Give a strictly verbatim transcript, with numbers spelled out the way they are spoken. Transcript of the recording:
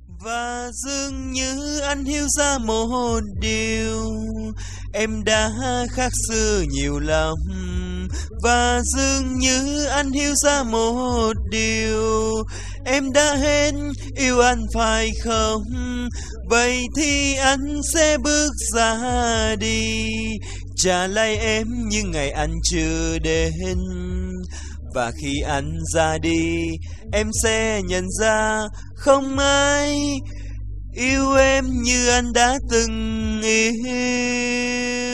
Và dường như anh hiểu ra một điều, em đã khác xưa nhiều lắm. Và dường như anh hiểu ra một điều, em đã hết yêu anh phải không? Vậy thì anh sẽ bước ra đi, trả lại em những ngày anh chưa đến. Và khi anh ra đi, em sẽ nhận ra không ai yêu em như anh đã từng yêu.